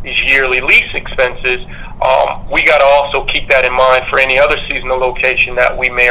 these yearly lease expenses, we got to also keep that in mind for any other seasonal location that we may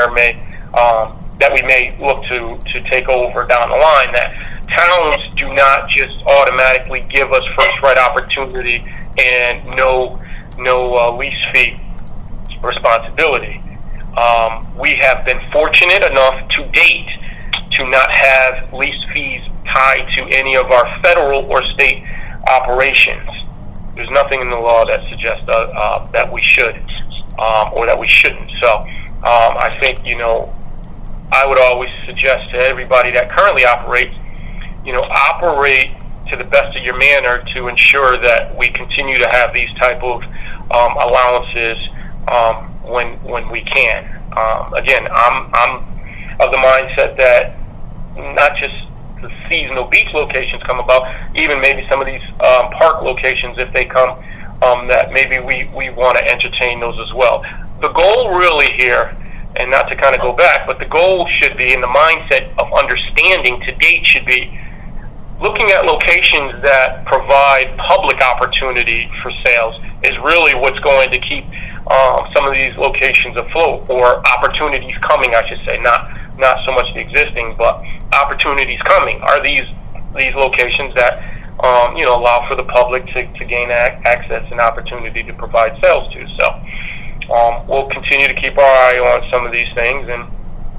look to take over down the line. That towns do not just automatically give us first right opportunity and no lease fee responsibility. We have been fortunate enough to date to not have lease fees tied to any of our federal or state operations. There's nothing in the law that suggests that we should or that we shouldn't. So I think, I would always suggest to everybody that currently operates, operate to the best of your manner to ensure that we continue to have these type of allowances when we can. Again, I'm of the mindset that not just the seasonal beach locations come about, even maybe some of these park locations, if they come, that maybe we want to entertain those as well. The goal really here, and not to kind of go back, but the goal should be, in the mindset of understanding to date, should be looking at locations that provide public opportunity for sales is really what's going to keep some of these locations afloat, or opportunities coming, I should say, not so much the existing, but opportunities coming are these locations that allow for the public to gain access and opportunity to provide sales to. So we'll continue to keep our eye on some of these things and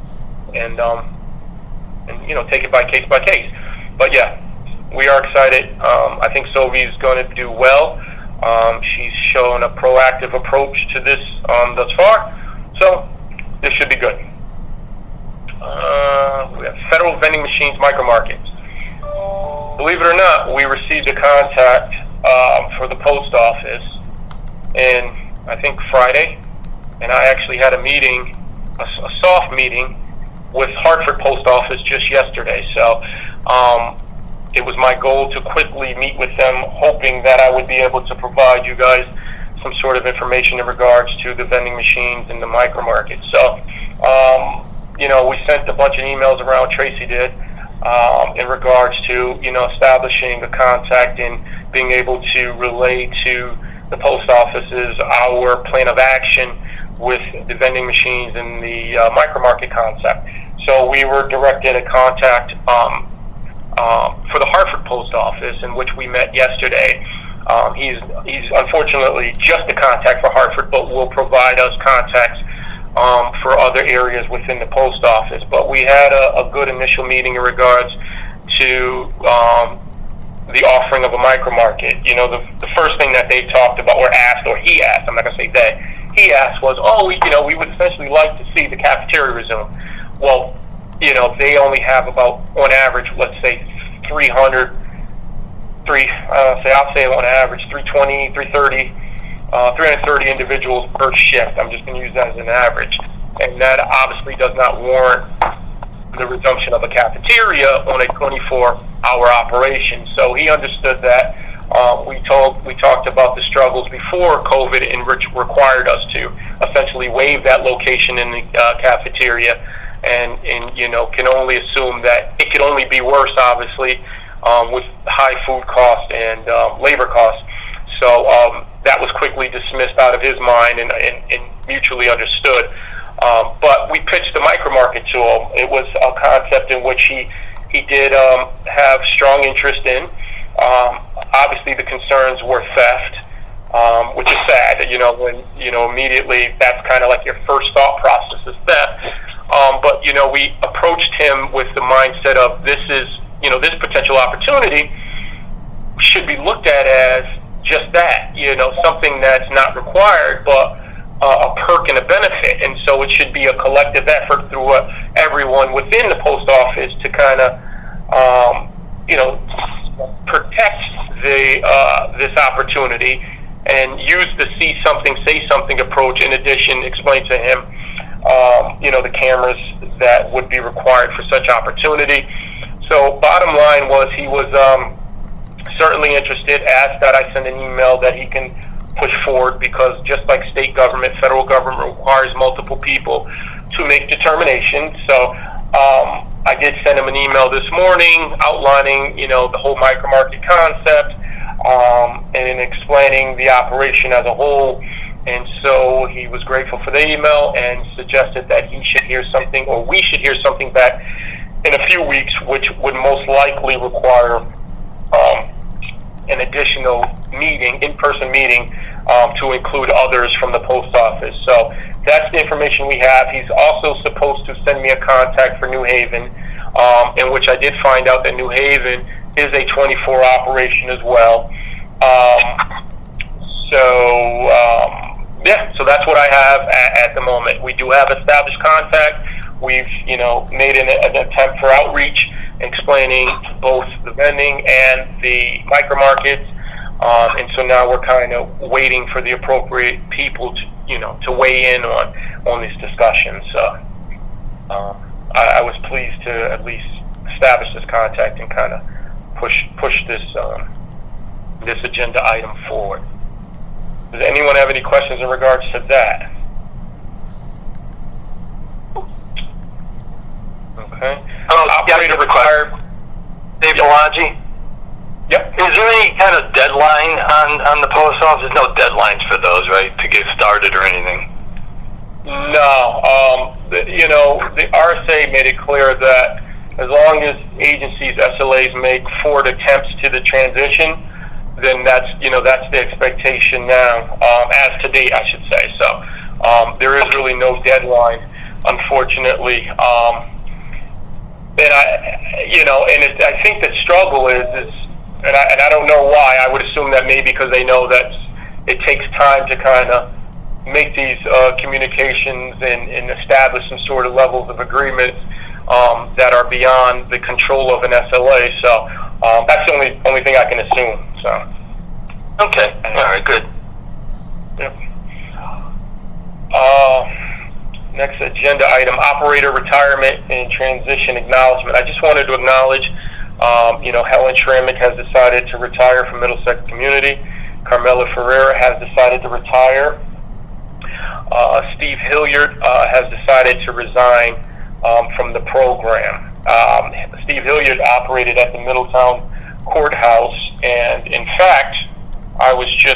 take it by case. But yeah, we are excited. I think Sophie's going to do well. She's shown a proactive approach to this thus far, so this should be good. We have Federal Vending Machines Micro Markets. Believe it or not, we received a contact for the post office, and I think Friday, and I actually had a meeting, a soft meeting with Hartford Post Office just yesterday. So it was my goal to quickly meet with them, hoping that I would be able to provide you guys some sort of information in regards to the vending machines and the micro market. So, we sent a bunch of emails around, Tracy did, in regards to, establishing a contact and being able to relay to the post offices our plan of action with the vending machines and the micro market concept. So we were directed a contact for the Hartford Post Office, in which we met yesterday. He's unfortunately just a contact for Hartford, but will provide us contacts for other areas within the post office. But we had a good initial meeting in regards to the offering of a micro market. The first thing that they talked about, or asked, or he asked, I'm not going to say they, he asked was, we would essentially like to see the cafeteria resume. Well, they only have about, on average, let's say 320, 330 individuals per shift. I'm just going to use that as an average. And that obviously does not warrant the resumption of a cafeteria on a 24-hour operation. So he understood that. We talked about the struggles before COVID, in which required us to essentially waive that location in the cafeteria, and can only assume that it could only be worse, obviously, with high food costs and labor costs. So that was quickly dismissed out of his mind and mutually understood. But we pitched the micro market to him. It was a concept in which he did have strong interest in. Obviously, the concerns were theft, which is sad. When immediately that's kind of like your first thought process is theft. But we approached him with the mindset of this potential opportunity should be looked at as just that, something that's not required, but a perk and a benefit. And so it should be a collective effort through everyone within the post office to kind of, protect this opportunity and use the see something, say something approach. In addition, explain to him, the cameras that would be required for such opportunity. So bottom line was he was certainly interested, asked that I send an email that he can push forward, because just like state government, federal government requires multiple people to make determinations. So I did send him an email this morning outlining, the whole micro market concept. and in explaining the operation as a whole. And so he was grateful for the email and suggested that he should hear something, or we should hear something back in a few weeks, which would most likely require an additional meeting, in-person meeting, to include others from the post office. So that's the information we have. He's also supposed to send me a contact for New Haven, in which I did find out that New Haven is a 24 operation as well. So that's what I have at the moment. We do have established contact. We've, made an attempt for outreach, explaining both the vending and the micro markets. And so now we're kind of waiting for the appropriate people to weigh in on these discussions. So I was pleased to at least establish this contact and kind of push this this agenda item forward. Does anyone have any questions in regards to that? Okay. Operator retired. Dave Bellaggi? Yep. Is there any kind of deadline on the post office? There's no deadlines for those, right, to get started or anything? No. The RSA made it clear that as long as agencies, SLAs, make forward attempts to the transition, then that's the expectation now, as to date, I should say. So there is really no deadline, unfortunately. I think the struggle is, and I don't know why. I would assume that maybe because they know that it takes time to kind of make these communications and establish some sort of levels of agreements that are beyond the control of an SLA. So that's the only thing I can assume. So. Okay. All right. Good. Yep. Next agenda item: operator retirement and transition acknowledgement. I just wanted to acknowledge, Helen Schrammick has decided to retire from Middlesex Community. Carmela Ferreira has decided to retire. Steve Hilliard has decided to resign from the program. Steve Hilliard operated at the Middletown Courthouse, and in fact, I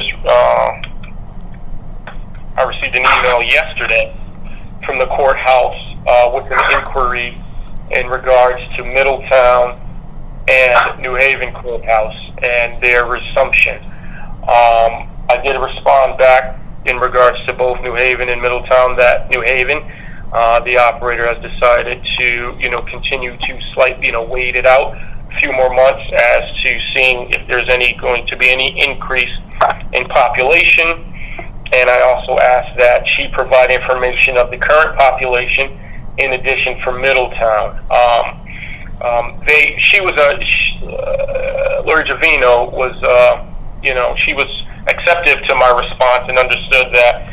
received an email yesterday from the courthouse with an inquiry in regards to Middletown and New Haven Courthouse and their resumption. I did respond back in regards to both New Haven and Middletown that New Haven, the operator has decided to, continue to slightly, wait it out a few more months as to seeing if there's going to be any increase in population. And I also asked that she provide information of the current population in addition for Middletown. Lori Javino was, she was acceptive to my response and understood that,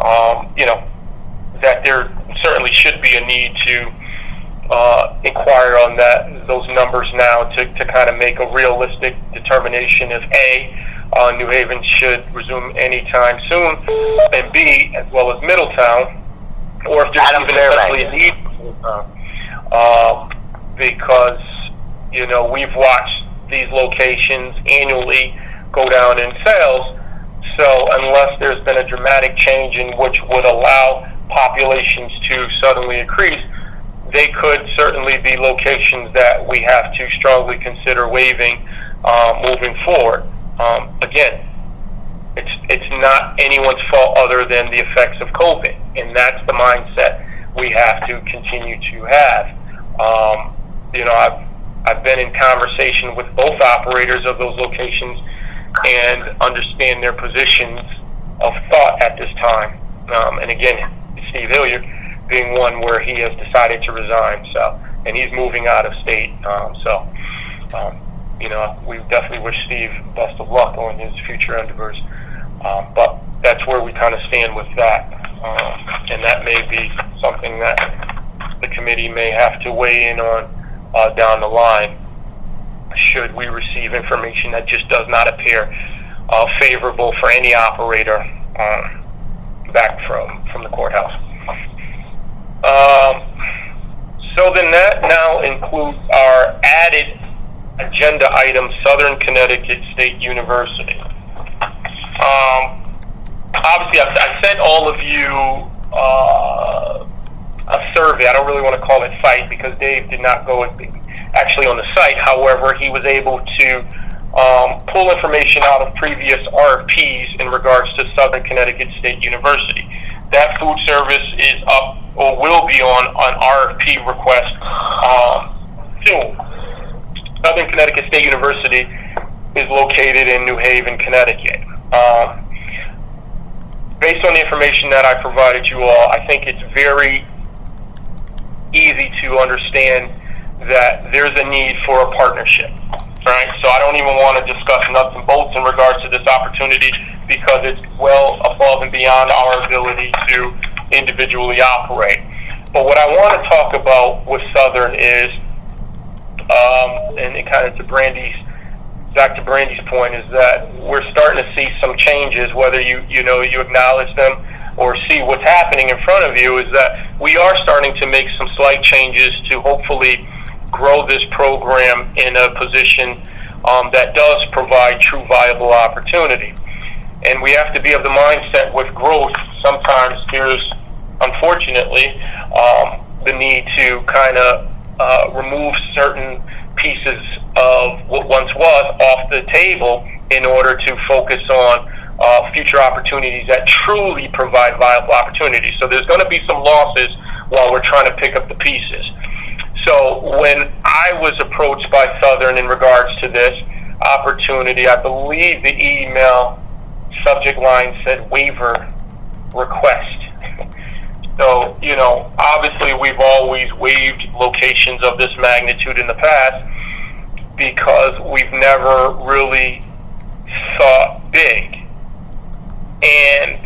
that there certainly should be a need to inquire on those numbers now to kind of make a realistic determination if A, New Haven should resume anytime soon, and B, as well as Middletown, or if there's even especially a need for Middletown. Because, we've watched these locations annually go down in sales, so unless there's been a dramatic change in which would allow populations to suddenly increase, they could certainly be locations that we have to strongly consider waiving moving forward. Again, it's not anyone's fault other than the effects of COVID, and that's the mindset we have to continue to have. I've been in conversation with both operators of those locations and understand their positions of thought at this time. And again, Steve Hilliard being one where he has decided to resign, and he's moving out of state. We definitely wish Steve best of luck on his future endeavors. But that's where we kind of stand with that. And that may be something that the committee may have to weigh in on down the line, should we receive information that just does not appear favorable for any operator back from the courthouse. So then that now includes our added agenda item, Southern Connecticut State University. Obviously, I sent all of you a survey. I don't really want to call it site because Dave did not go actually on the site. However, he was able to pull information out of previous RFPs in regards to Southern Connecticut State University. That food service is up or will be on RFP request soon. Southern Connecticut State University is located in New Haven, Connecticut. Based on the information that I provided you all, I think it's very easy to understand that there's a need for a partnership, right? So I don't even want to discuss nuts and bolts in regards to this opportunity because it's well above and beyond our ability to individually operate. But what I want to talk about with Southern is, and it kind of back to Brandy's point, is that we're starting to see some changes, whether you acknowledge them or see what's happening in front of you, is that we are starting to make some slight changes to hopefully grow this program in a position that does provide true viable opportunity. And we have to be of the mindset with growth, sometimes there's, unfortunately, the need to kind of remove certain pieces of what once was off the table in order to focus on future opportunities that truly provide viable opportunities. So there's going to be some losses while we're trying to pick up the pieces. So when I was approached by Southern in regards to this opportunity, I believe the email subject line said waiver request. So, obviously we've always waived locations of this magnitude in the past because we've never really thought big. And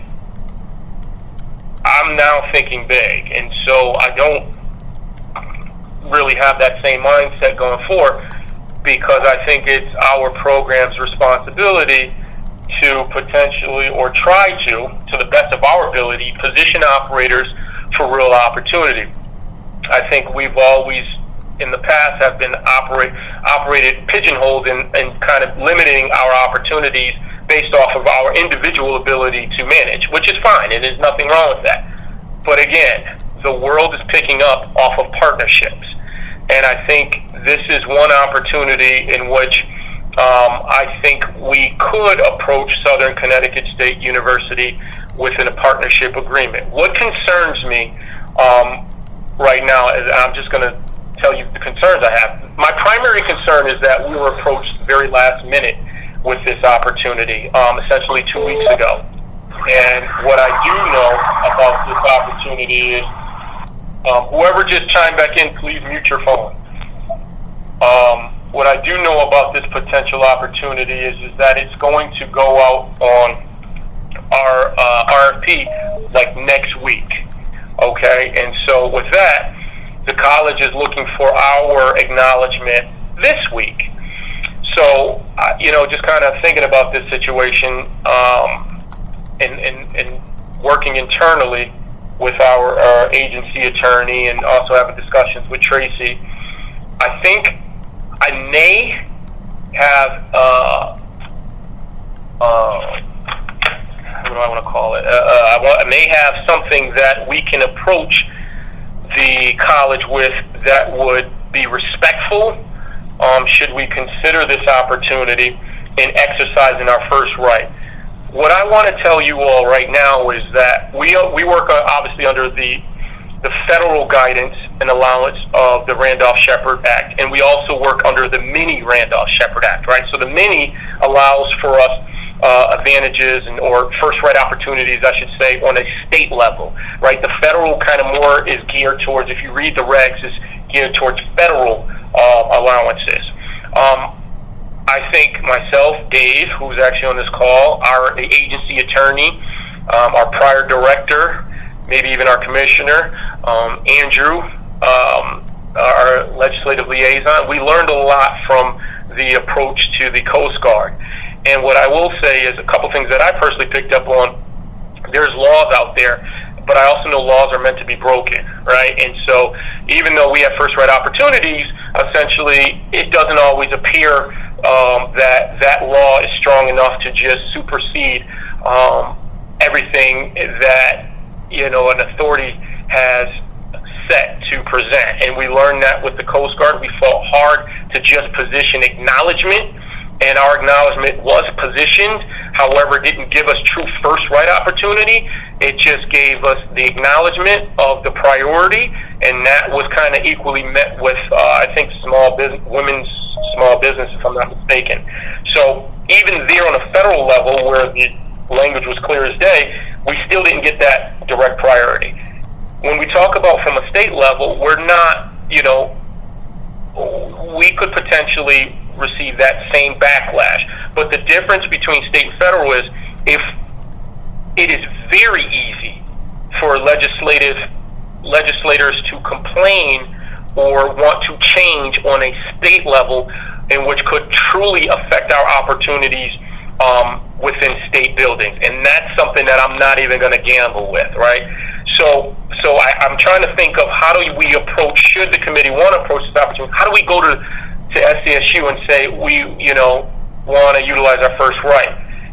I'm now thinking big. And so I don't really have that same mindset going forward because I think it's our program's responsibility to potentially, or try to the best of our ability, position operators for real opportunity. I think we've always, in the past, have been operated pigeonholed and kind of limiting our opportunities based off of our individual ability to manage, which is fine, and there's nothing wrong with that. But again, the world is picking up off of partnerships, and I think this is one opportunity in which I think we could approach Southern Connecticut State University within a partnership agreement. What concerns me right now, is I'm just going to tell you the concerns I have. My primary concern is that we were approached very last minute with this opportunity, essentially 2 weeks ago. And what I do know about this opportunity is, whoever just chimed back in, please mute your phone. What I do know about this potential opportunity is that it's going to go out on our RFP like next week, okay? And so with that, the college is looking for our acknowledgement this week. So, just kind of thinking about this situation and working internally with our agency attorney and also having discussions with Tracy, I think I may have, what do I want to call it? I may have something that we can approach the college with that would be respectful, should we consider this opportunity in exercising our first right. What I want to tell you all right now is that we work obviously under the federal guidance and allowance of the Randolph-Shepard Act, and we also work under the mini Randolph-Shepard Act, right? So the mini allows for us advantages or first right opportunities, I should say, on a state level, right? The federal kind of more is geared towards, if you read the regs, is geared towards federal allowances. I think myself, Dave, who's actually on this call, our agency attorney, our prior director, maybe even our commissioner, Andrew, our legislative liaison, we learned a lot from the approach to the Coast Guard. And what I will say is a couple things that I personally picked up on. There's laws out there but I also know laws are meant to be broken, right? And so even though we have first right opportunities, essentially it doesn't always appear that law is strong enough to just supersede everything that, you know, an authority has set to present. And we learned that with the Coast Guard. We fought hard to just position acknowledgement, and our acknowledgement was positioned. However, it didn't give us true first right opportunity. It just gave us the acknowledgement of the priority, and that was kind of equally met with, I think, women's small business, if I'm not mistaken. So even there on a federal level, where the language was clear as day, we still didn't get that direct priority. When we talk about from a state level, we're not, you know, we could potentially receive that same backlash. But the difference between state and federal is, if it is very easy for legislators to complain or want to change on a state level, in which could truly affect our opportunities within state buildings. And that's something that I'm not even going to gamble with, right? So I'm trying to think of how do we approach, should the committee want to approach this opportunity, how do we go to SCSU and say we, you know, want to utilize our first right,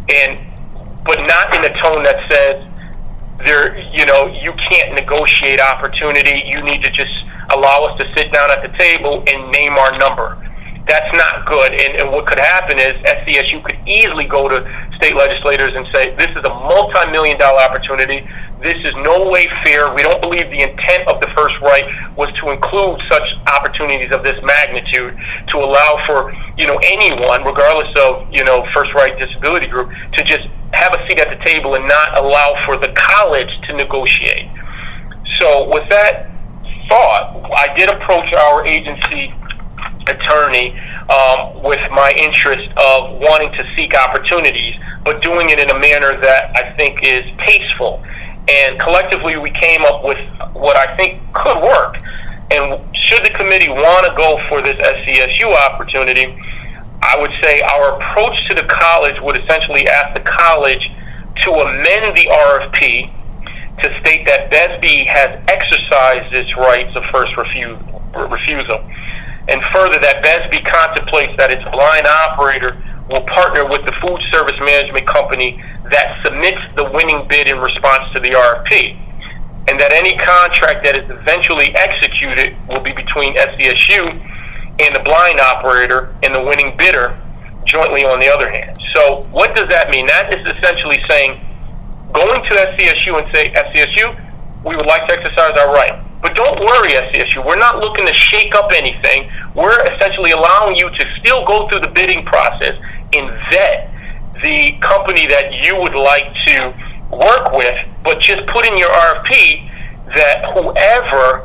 but not in a tone that says, there, you know, you can't negotiate opportunity, you need to just allow us to sit down at the table and name our number. That's not good. And what could happen is SCSU could easily go to state legislators and say, this is a multi-million-dollar opportunity. This is no way fair. We don't believe the intent of the first right was to include such opportunities of this magnitude, to allow for, you know, anyone, regardless of, you know, first right disability group, to just have a seat at the table and not allow for the college to negotiate. So with that thought, I did approach our agency attorney with my interest of wanting to seek opportunities, but doing it in a manner that I think is tasteful. And collectively, we came up with what I think could work. And should the committee want to go for this SCSU opportunity, I would say our approach to the college would essentially ask the college to amend the RFP to state that BESB has exercised its rights of first refusal. And further, that BESB contemplates that its blind operator will partner with the food service management company that submits the winning bid in response to the RFP, and that any contract that is eventually executed will be between SCSU and the blind operator and the winning bidder jointly on the other hand. So what does that mean? That is essentially saying, going to SCSU and say, SCSU, we would like to exercise our right. But don't worry, SCSU, we're not looking to shake up anything. We're essentially allowing you to still go through the bidding process and vet the company that you would like to work with, but just put in your RFP that whoever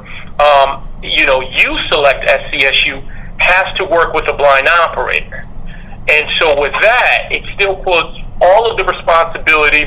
you select SCSU has to work with a blind operator. And so with that, it still puts all of the responsibility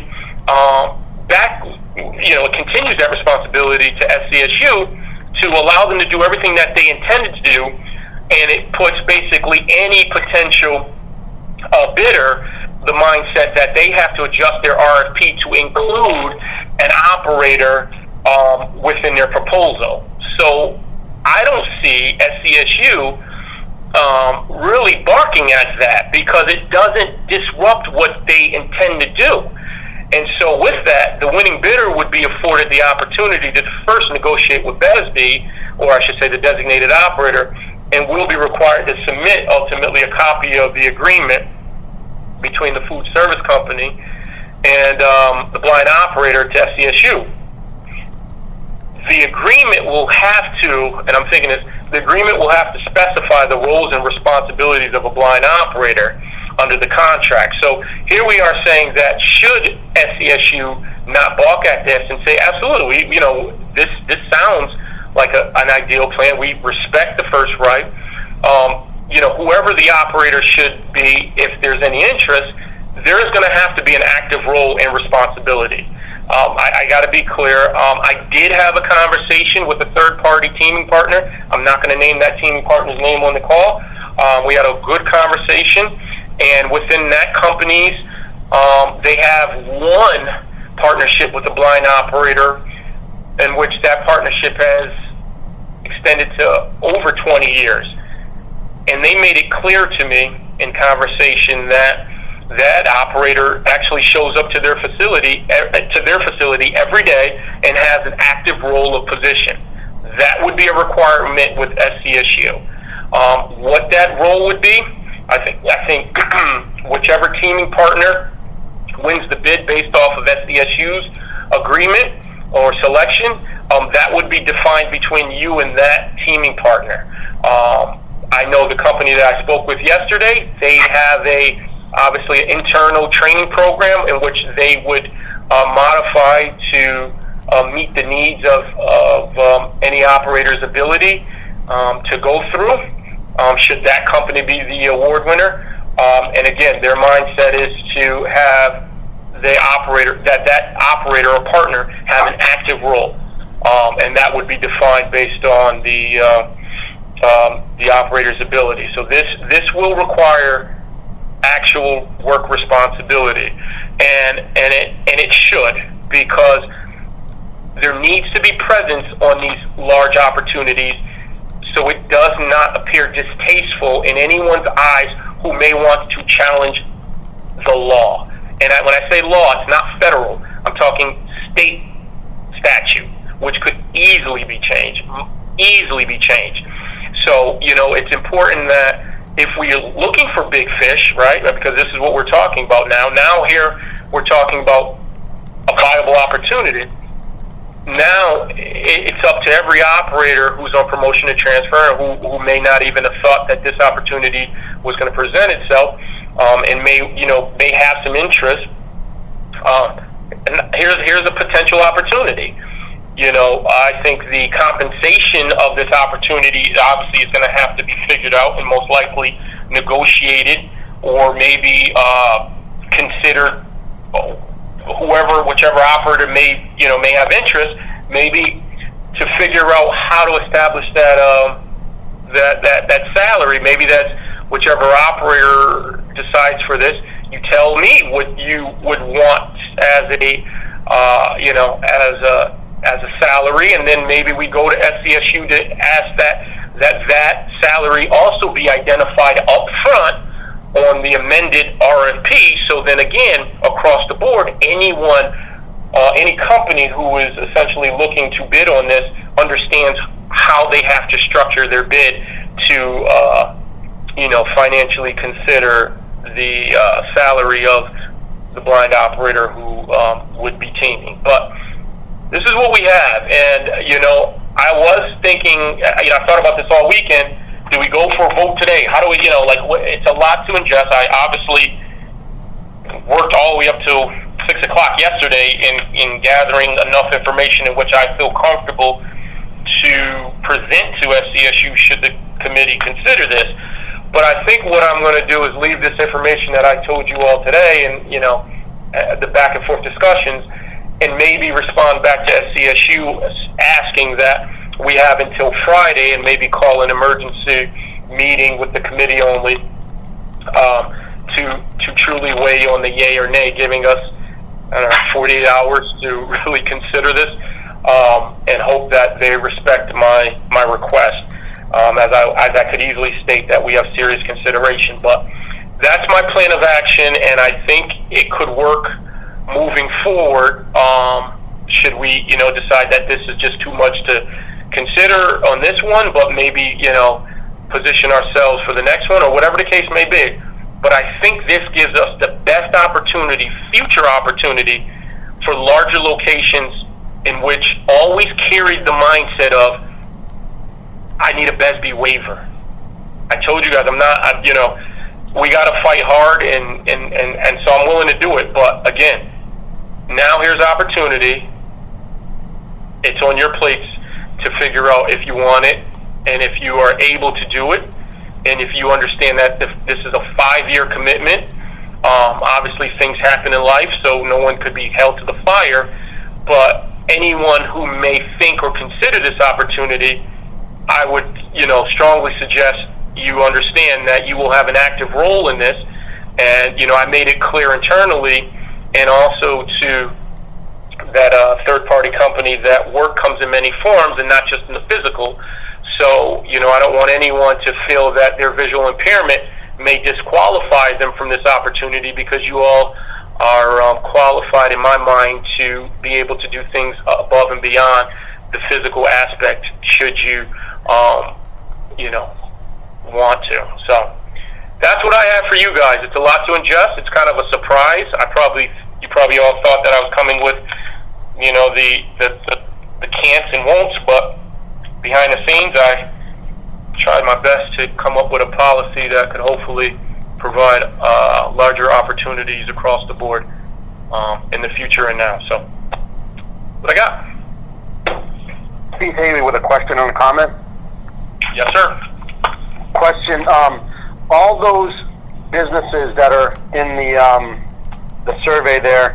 back. It continues that responsibility to SCSU to allow them to do everything that they intended to do, and it puts basically any potential bidder the mindset that they have to adjust their RFP to include an operator within their proposal. So I don't see SCSU really barking at that, because it doesn't disrupt what they intend to do. And so with that, the winning bidder would be afforded the opportunity to first negotiate with BESB, or I should say the designated operator, and will be required to submit ultimately a copy of the agreement between the food service company and the blind operator to SCSU. The agreement will have to, and I'm thinking this, the agreement will have to specify the roles and responsibilities of a blind operator under the contract. So here we are saying that should SCSU not balk at this and say, absolutely, this sounds like an ideal plan. We respect the first right. Whoever the operator should be, if there's any interest, there is going to have to be an active role and responsibility. I got to be clear. I did have a conversation with a third-party teaming partner. I'm not going to name that teaming partner's name on the call. We had a good conversation, and within that companies, they have one partnership with a blind operator in which that partnership has extended to over 20 years. And they made it clear to me in conversation that that operator actually shows up to their facility every day and has an active role of position. That would be a requirement with SCSU. What that role would be, I think whichever teaming partner wins the bid based off of SCSU's agreement or selection, that would be defined between you and that teaming partner. I know the company that I spoke with yesterday, they have obviously an internal training program in which they would modify to meet the needs of any operator's ability to go through, should that company be the award winner. And again, their mindset is to have the operator, that operator or partner have an active role. And that would be defined based on the operator's ability. So this will require actual work responsibility, and it should, because there needs to be presence on these large opportunities so it does not appear distasteful in anyone's eyes who may want to challenge the law. And when I say law, it's not federal. I'm talking state statute, which could easily be changed. So, it's important that if we're looking for big fish, right, because this is what we're talking about now. Now here we're talking about a viable opportunity. Now it's up to every operator who's on promotion and transfer, who may not even have thought that this opportunity was going to present itself, and may have some interest. And here's a potential opportunity. I think the compensation of this opportunity obviously is going to have to be figured out and most likely negotiated, or maybe considered. Whichever operator may have interest, maybe to figure out how to establish that salary. Maybe that's whichever operator decides for this. You tell me what you would want as a salary, and then maybe we go to SCSU to ask that salary also be identified up front on the amended RFP. So then again, across the board, any company who is essentially looking to bid on this understands how they have to structure their bid to financially consider the salary of the blind operator who would be teaming. But this is what we have, and I was thinking, I thought about this all weekend. Do we go for a vote today? How do we, it's a lot to ingest. I obviously worked all the way up till 6 o'clock yesterday in gathering enough information in which I feel comfortable to present to SCSU should the committee consider this. But I think what I'm going to do is leave this information that I told you all today and, the back and forth discussions, and maybe respond back to SCSU asking that we have until Friday, and maybe call an emergency meeting with the committee only to truly weigh on the yay or nay, giving us 48 hours to really consider this, and hope that they respect my request, as I could easily state that we have serious consideration. But that's my plan of action, and I think it could work moving forward. Should we decide that this is just too much to consider on this one, but maybe position ourselves for the next one, or whatever the case may be. But I think this gives us the best opportunity, future opportunity, for larger locations in which always carried the mindset of, I need a BESB waiver. I told you guys, we got to fight hard, and so I'm willing to do it. But again, now here's opportunity. It's on your plates to figure out if you want it, and if you are able to do it, and if you understand that this is a 5-year commitment. Obviously things happen in life, so no one could be held to the fire, but anyone who may think or consider this opportunity, I would strongly suggest you understand that you will have an active role in this. And I made it clear internally, and also to that third-party company that work comes in many forms and not just in the physical. So, I don't want anyone to feel that their visual impairment may disqualify them from this opportunity, because you all are qualified, in my mind, to be able to do things above and beyond the physical aspect, should you, want to. So that's what I have for you guys. It's a lot to ingest. It's kind of a surprise. You probably all thought that I was coming with, the can'ts and won'ts, but behind the scenes, I tried my best to come up with a policy that could hopefully provide larger opportunities across the board in the future and now. So, what I got? Steve Haley with a question and a comment. Yes, sir. Question: all those businesses that are in the survey there,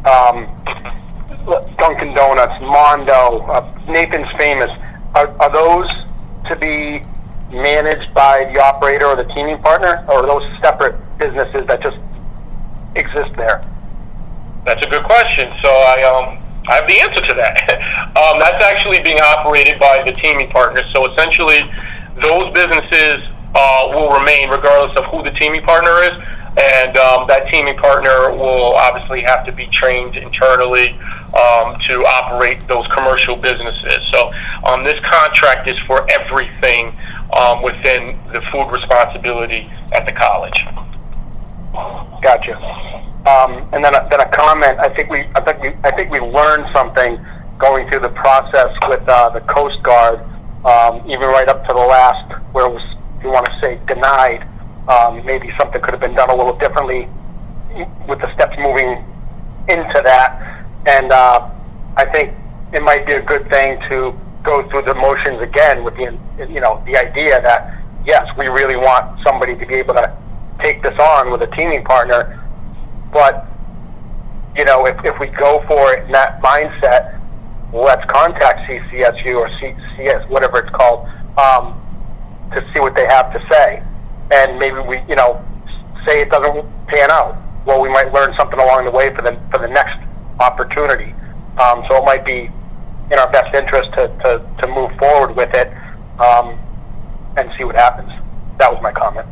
Dunkin' Donuts, Mondo, Nathan's Famous, are those to be managed by the operator or the teaming partner, or are those separate businesses that just exist there? That's a good question. So I have the answer to that. That's actually being operated by the teaming partner. So essentially, those businesses will remain regardless of who the teaming partner is, and that teaming partner will obviously have to be trained internally to operate those commercial businesses. So this contract is for everything within the food responsibility at the college. Gotcha. And then a comment. I think we learned something going through the process with the Coast Guard, even right up to the last, where it was, if you want to say, denied. Maybe something could have been done a little differently with the steps moving into that. And I think it might be a good thing to go through the motions again with the idea that, yes, we really want somebody to be able to take this on with a teaming partner. But, if we go for it in that mindset, let's contact CCSU or CS, whatever it's called, to see what they have to say. And maybe we, say it doesn't pan out. Well, we might learn something along the way for the next opportunity. So it might be in our best interest to move forward with it and see what happens. That was my comment.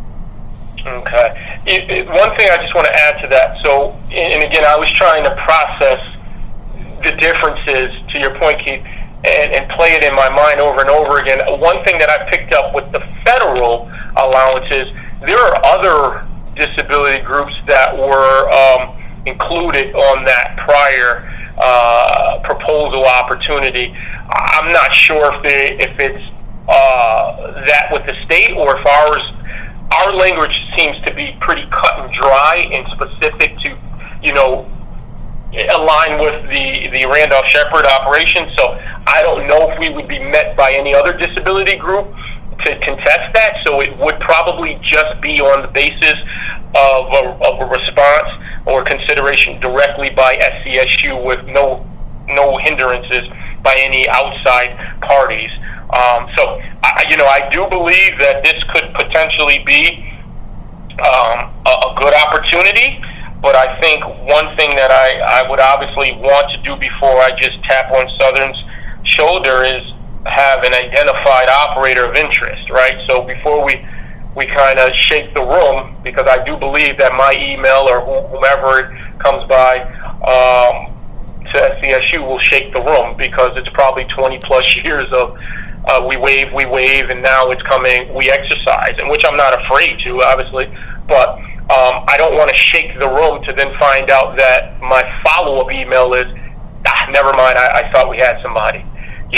Okay. One thing I just want to add to that. So, and again, I was trying to process the differences, to your point, Keith, and play it in my mind over and over again. One thing that I picked up with the federal allowances, there are other disability groups that were included on that prior proposal opportunity. I'm not sure if it's that with the state, or if our language seems to be pretty cut and dry and specific to, align with the Randolph-Sheppard operation. So I don't know if we would be met by any other disability group to contest that. So it would probably just be on the basis of a response or consideration directly by SCSU, with no hindrances by any outside parties. So I do believe that this could potentially be a good opportunity. But I think one thing that I would obviously want to do before I just tap on Southern's shoulder is have an identified operator of interest, right? So before we kind of shake the room, because I do believe that my email or whomever it comes by to SCSU will shake the room, because it's probably 20 plus years of we waive, and now it's coming, we exercise, and which I'm not afraid to, obviously, but I don't want to shake the room to then find out that my follow-up email is, never mind, I thought we had somebody.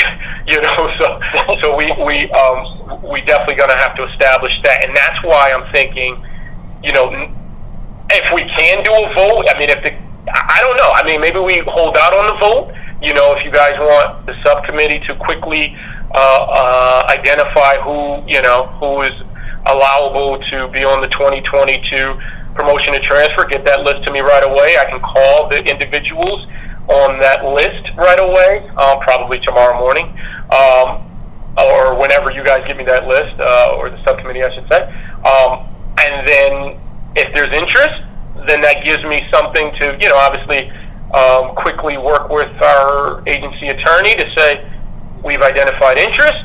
So we definitely going to have to establish that, and that's why I'm thinking, if we can do a vote, I don't know. Maybe we hold out on the vote. If you guys want the subcommittee to quickly identify who is allowable to be on the 2022 promotion and transfer, get that list to me right away. I can call the individuals on that list right away, probably tomorrow morning, or whenever you guys give me that list, or the subcommittee, I should say. And then if there's interest, then that gives me something to, obviously quickly work with our agency attorney to say we've identified interest,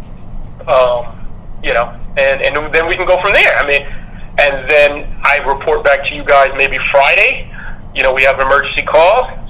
and then we can go from there. I mean, and then I report back to you guys maybe Friday. We have an emergency call.